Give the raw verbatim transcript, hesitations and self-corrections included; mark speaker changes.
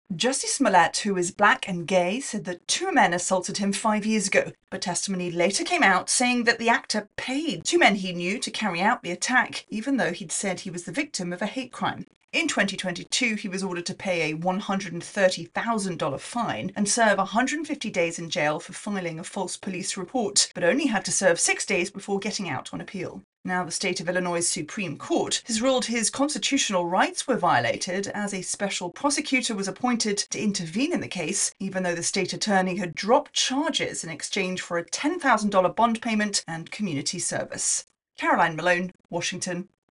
Speaker 1: Jussie Smollett, who is black and gay, said that two men assaulted him five years ago, but testimony later came out saying that the actor paid two men he knew to carry out the attack, even though he'd said he was the victim of a hate crime. In twenty twenty-two, he was ordered to pay a one hundred thirty thousand dollars fine and serve one hundred fifty days in jail for filing a false police report, but only had to serve six days before getting out on appeal. Now, the state of Illinois Supreme Court has ruled his constitutional rights were violated as a special prosecutor was appointed to intervene in the case, even though the state attorney had dropped charges in exchange for a ten thousand dollars bond payment and community service. Caroline Malone, Washington.